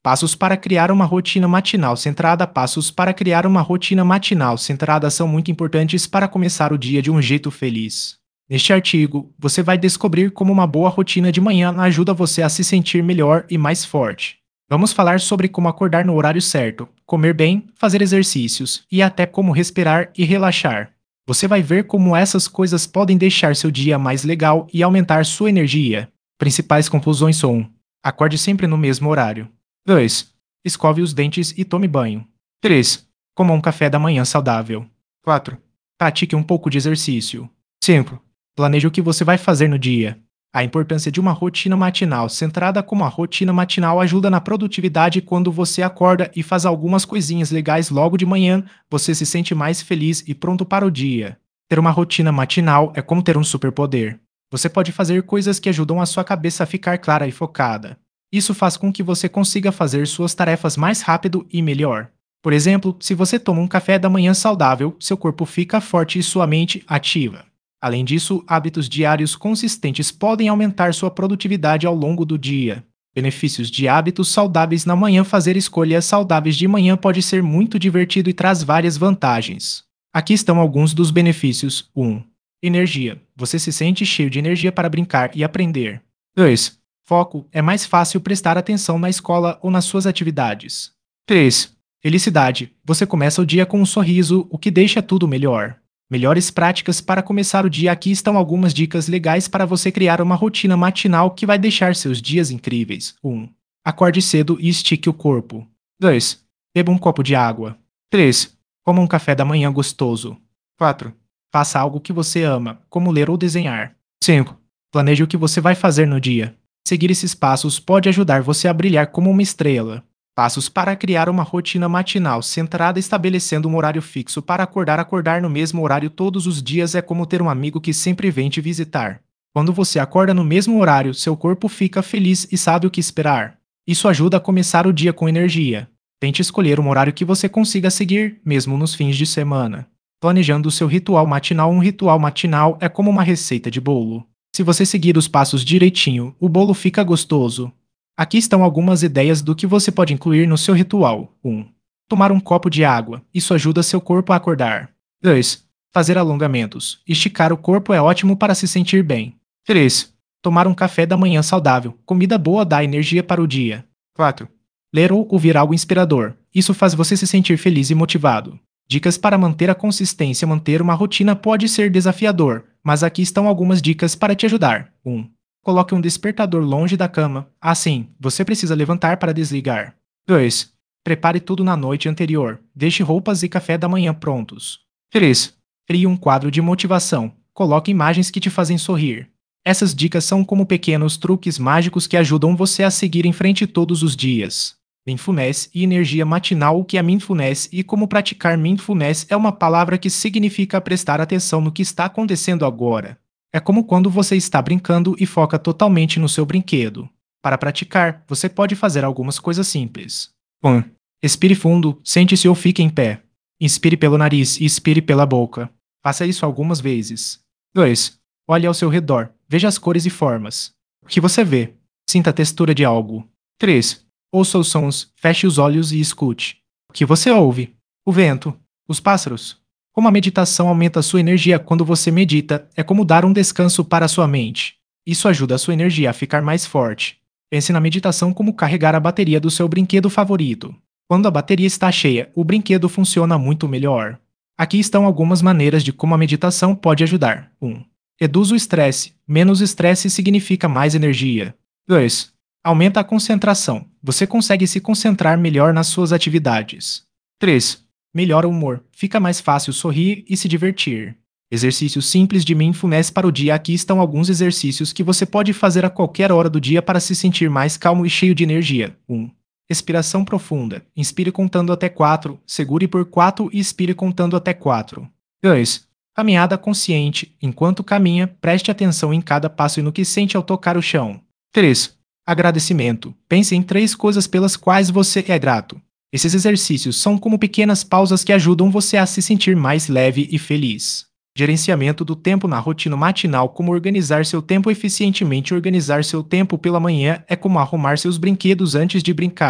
Passos para criar uma rotina matinal centrada. Passos para criar uma rotina matinal centrada são muito importantes para começar o dia de um jeito feliz. Neste artigo, você vai descobrir como uma boa rotina de manhã ajuda você a se sentir melhor e mais forte. Vamos falar sobre como acordar no horário certo, comer bem, fazer exercícios e até como respirar e relaxar. Você vai ver como essas coisas podem deixar seu dia mais legal e aumentar sua energia. Principais conclusões são: 1. Acorde sempre no mesmo horário. 2. Escove os dentes e tome banho. 3. Coma um café da manhã saudável. 4. Pratique um pouco de exercício. 5. Planeje o que você vai fazer no dia. A importância de uma rotina matinal centrada. Como a rotina matinal ajuda na produtividade. Quando você acorda e faz algumas coisinhas legais logo de manhã, você se sente mais feliz e pronto para o dia. Ter uma rotina matinal é como ter um superpoder. Você pode fazer coisas que ajudam a sua cabeça a ficar clara e focada. Isso faz com que você consiga fazer suas tarefas mais rápido e melhor. Por exemplo, se você toma um café da manhã saudável, seu corpo fica forte e sua mente ativa. Além disso, hábitos diários consistentes podem aumentar sua produtividade ao longo do dia. Benefícios de hábitos saudáveis na manhã. Fazer escolhas saudáveis de manhã pode ser muito divertido e traz várias vantagens. Aqui estão alguns dos benefícios. 1. Energia. Você se sente cheio de energia para brincar e aprender. 2. Foco. É mais fácil prestar atenção na escola ou nas suas atividades. 3. Felicidade. Você começa o dia com um sorriso, o que deixa tudo melhor. Melhores práticas para começar o dia. Aqui estão algumas dicas legais para você criar uma rotina matinal que vai deixar seus dias incríveis. 1. Acorde cedo e estique o corpo. 2. Beba um copo de água. 3. Coma um café da manhã gostoso. 4. Faça algo que você ama, como ler ou desenhar. 5. Planeje o que você vai fazer no dia. Seguir esses passos pode ajudar você a brilhar como uma estrela. Passos para criar uma rotina matinal centrada. Estabelecendo um horário fixo para acordar. Acordar no mesmo horário todos os dias é como ter um amigo que sempre vem te visitar. Quando você acorda no mesmo horário, seu corpo fica feliz e sabe o que esperar. Isso ajuda a começar o dia com energia. Tente escolher um horário que você consiga seguir, mesmo nos fins de semana. Planejando o seu ritual matinal. Um ritual matinal é como uma receita de bolo. Se você seguir os passos direitinho, o bolo fica gostoso. Aqui estão algumas ideias do que você pode incluir no seu ritual. 1. Tomar um copo de água. Isso ajuda seu corpo a acordar. 2. Fazer alongamentos. Esticar o corpo é ótimo para se sentir bem. 3. Tomar um café da manhã saudável. Comida boa dá energia para o dia. 4. Ler ou ouvir algo inspirador. Isso faz você se sentir feliz e motivado. Dicas para manter a consistência. Manter uma rotina pode ser desafiador, mas aqui estão algumas dicas para te ajudar. 1. Coloque um despertador longe da cama. Assim, você precisa levantar para desligar. 2. Prepare tudo na noite anterior. Deixe roupas e café da manhã prontos. 3. Crie um quadro de motivação. Coloque imagens que te fazem sorrir. Essas dicas são como pequenos truques mágicos que ajudam você a seguir em frente todos os dias. Mindfulness e energia matinal. O que é mindfulness e como praticar mindfulness é uma palavra que significa prestar atenção no que está acontecendo agora. É como quando você está brincando e foca totalmente no seu brinquedo. Para praticar, você pode fazer algumas coisas simples. 1. Respire fundo, sente-se ou fique em pé. Inspire pelo nariz e expire pela boca. Faça isso algumas vezes. 2. Olhe ao seu redor, veja as cores e formas. O que você vê? Sinta a textura de algo. 3. Ouça os sons, feche os olhos e escute. O que você ouve? O vento, os pássaros. Como a meditação aumenta a sua energia quando você medita, é como dar um descanso para a sua mente. Isso ajuda a sua energia a ficar mais forte. Pense na meditação como carregar a bateria do seu brinquedo favorito. Quando a bateria está cheia, o brinquedo funciona muito melhor. Aqui estão algumas maneiras de como a meditação pode ajudar. 1. Reduz o estresse. Menos estresse significa mais energia. 2. Aumenta a concentração. Você consegue se concentrar melhor nas suas atividades. 3. Melhora o humor. Fica mais fácil sorrir e se divertir. Exercícios simples de mindfulness para o dia. Aqui estão alguns exercícios que você pode fazer a qualquer hora do dia para se sentir mais calmo e cheio de energia. 1. Respiração profunda. Inspire contando até 4, segure por 4 e expire contando até 4. 2. Caminhada consciente. Enquanto caminha, preste atenção em cada passo e no que sente ao tocar o chão. 3. Agradecimento. Pense em 3 coisas pelas quais você é grato. Esses exercícios são como pequenas pausas que ajudam você a se sentir mais leve e feliz. Gerenciamento do tempo na rotina matinal. Como organizar seu tempo eficientemente. Organizar seu tempo pela manhã é como arrumar seus brinquedos antes de brincar.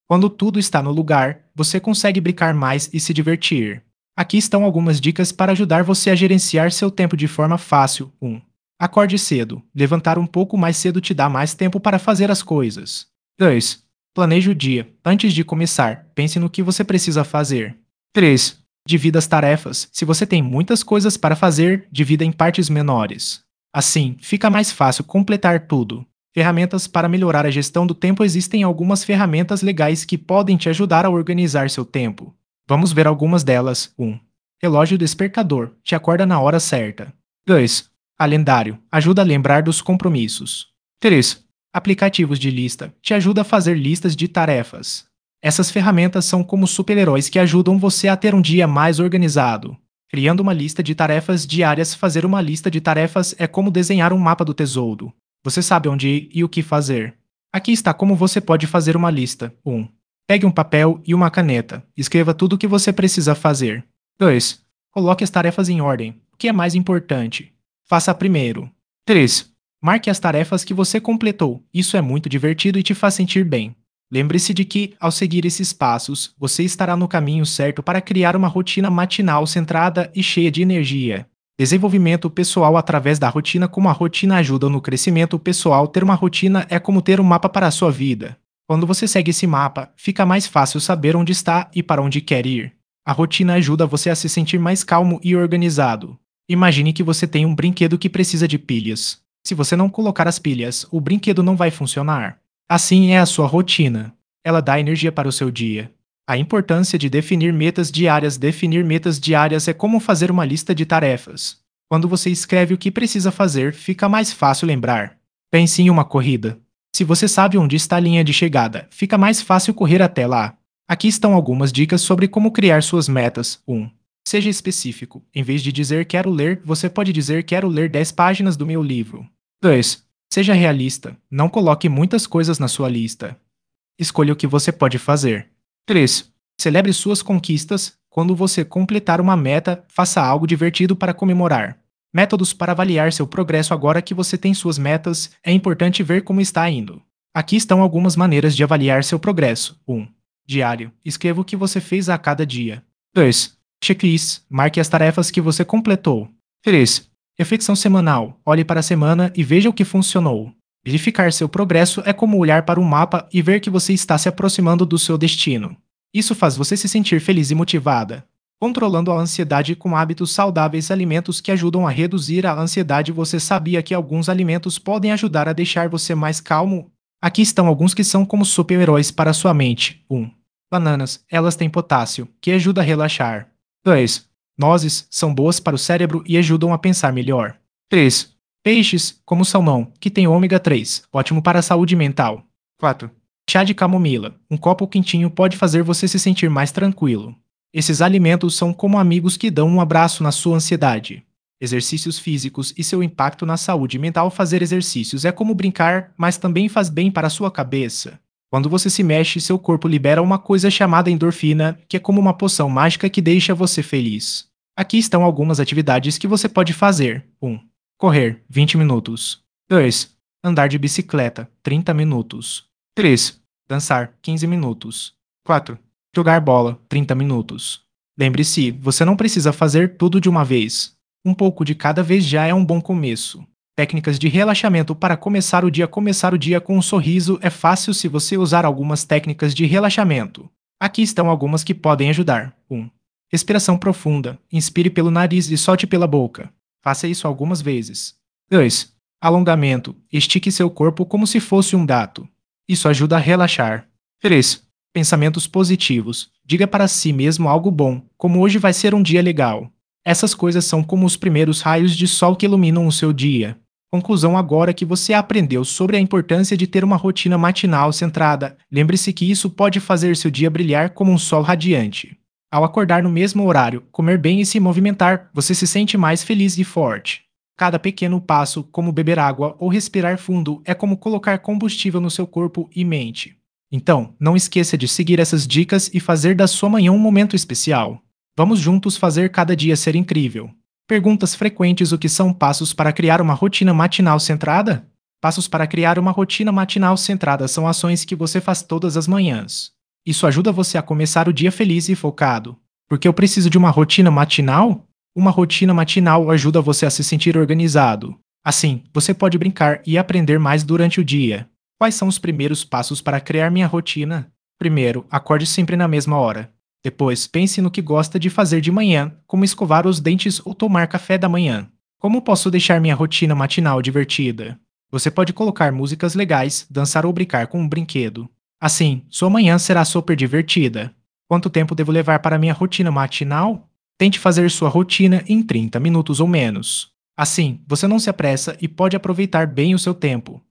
Quando tudo está no lugar, você consegue brincar mais e se divertir. Aqui estão algumas dicas para ajudar você a gerenciar seu tempo de forma fácil. 1. Acorde cedo. Levantar um pouco mais cedo te dá mais tempo para fazer as coisas. 2. Planeje o dia. Antes de começar, pense no que você precisa fazer. 3. Divida as tarefas. Se você tem muitas coisas para fazer, divida em partes menores. Assim, fica mais fácil completar tudo. Ferramentas para melhorar a gestão do tempo. Existem algumas ferramentas legais que podem te ajudar a organizar seu tempo. Vamos ver algumas delas. 1. Relógio despertador. Te acorda na hora certa. 2. Calendário. Ajuda a lembrar dos compromissos. 3. Aplicativos de lista. Te ajuda a fazer listas de tarefas. Essas ferramentas são como super-heróis que ajudam você a ter um dia mais organizado. Criando uma lista de tarefas diárias. Fazer uma lista de tarefas é como desenhar um mapa do tesouro. Você sabe onde ir e o que fazer. Aqui está como você pode fazer uma lista. 1. Pegue um papel e uma caneta. Escreva tudo o que você precisa fazer. 2. Coloque as tarefas em ordem. O que é mais importante? Faça primeiro. 3. Marque as tarefas que você completou. Isso é muito divertido e te faz sentir bem. Lembre-se de que, ao seguir esses passos, você estará no caminho certo para criar uma rotina matinal centrada e cheia de energia. Desenvolvimento pessoal através da rotina. Como a rotina ajuda no crescimento pessoal, ter uma rotina é como ter um mapa para a sua vida. Quando você segue esse mapa, fica mais fácil saber onde está e para onde quer ir. A rotina ajuda você a se sentir mais calmo e organizado. Imagine que você tem um brinquedo que precisa de pilhas. Se você não colocar as pilhas, o brinquedo não vai funcionar. Assim é a sua rotina. Ela dá energia para o seu dia. A importância de definir metas diárias. Definir metas diárias é como fazer uma lista de tarefas. Quando você escreve o que precisa fazer, fica mais fácil lembrar. Pense em uma corrida. Se você sabe onde está a linha de chegada, fica mais fácil correr até lá. Aqui estão algumas dicas sobre como criar suas metas. 1. Seja específico. Em vez de dizer quero ler, você pode dizer quero ler 10 páginas do meu livro. 2. Seja realista. Não coloque muitas coisas na sua lista. Escolha o que você pode fazer. 3. Celebre suas conquistas. Quando você completar uma meta, faça algo divertido para comemorar. Métodos para avaliar seu progresso. Agora que você tem suas metas, é importante ver como está indo. Aqui estão algumas maneiras de avaliar seu progresso. 1. Diário. Escreva o que você fez a cada dia. 2. Checklist. Marque as tarefas que você completou. 3. Reflexão semanal. Olhe para a semana e veja o que funcionou. Verificar seu progresso é como olhar para um mapa e ver que você está se aproximando do seu destino. Isso faz você se sentir feliz e motivada. Controlando a ansiedade com hábitos saudáveis. Alimentos que ajudam a reduzir a ansiedade. Você sabia que alguns alimentos podem ajudar a deixar você mais calmo? Aqui estão alguns que são como super-heróis para sua mente. 1. Bananas. Elas têm potássio, que ajuda a relaxar. 2. Nozes são boas para o cérebro e ajudam a pensar melhor. 3. Peixes, como o salmão, que tem ômega 3, ótimo para a saúde mental. 4. Chá de camomila. Um copo quentinho pode fazer você se sentir mais tranquilo. Esses alimentos são como amigos que dão um abraço na sua ansiedade. Exercícios físicos e seu impacto na saúde mental. Fazer exercícios é como brincar, mas também faz bem para a sua cabeça. Quando você se mexe, seu corpo libera uma coisa chamada endorfina, que é como uma poção mágica que deixa você feliz. Aqui estão algumas atividades que você pode fazer. 1. Correr, 20 minutos. 2. Andar de bicicleta, 30 minutos. 3. Dançar, 15 minutos. 4. Jogar bola, 30 minutos. Lembre-se, você não precisa fazer tudo de uma vez. Um pouco de cada vez já é um bom começo. Técnicas de relaxamento para começar o dia. Começar o dia com um sorriso é fácil se você usar algumas técnicas de relaxamento. Aqui estão algumas que podem ajudar. 1. Respiração profunda. Inspire pelo nariz e solte pela boca. Faça isso algumas vezes. 2. Alongamento. Estique seu corpo como se fosse um gato. Isso ajuda a relaxar. 3. Pensamentos positivos. Diga para si mesmo algo bom, como hoje vai ser um dia legal. Essas coisas são como os primeiros raios de sol que iluminam o seu dia. Conclusão. Agora que você aprendeu sobre a importância de ter uma rotina matinal centrada, lembre-se que isso pode fazer seu dia brilhar como um sol radiante. Ao acordar no mesmo horário, comer bem e se movimentar, você se sente mais feliz e forte. Cada pequeno passo, como beber água ou respirar fundo, é como colocar combustível no seu corpo e mente. Então, não esqueça de seguir essas dicas e fazer da sua manhã um momento especial. Vamos juntos fazer cada dia ser incrível. Perguntas frequentes. O que são passos para criar uma rotina matinal centrada? Passos para criar uma rotina matinal centrada são ações que você faz todas as manhãs. Isso ajuda você a começar o dia feliz e focado. Porque eu preciso de uma rotina matinal? Uma rotina matinal ajuda você a se sentir organizado. Assim, você pode brincar e aprender mais durante o dia. Quais são os primeiros passos para criar minha rotina? Primeiro, acorde sempre na mesma hora. Depois, pense no que gosta de fazer de manhã, como escovar os dentes ou tomar café da manhã. Como posso deixar minha rotina matinal divertida? Você pode colocar músicas legais, dançar ou brincar com um brinquedo. Assim, sua manhã será super divertida. Quanto tempo devo levar para minha rotina matinal? Tente fazer sua rotina em 30 minutos ou menos. Assim, você não se apressa e pode aproveitar bem o seu tempo.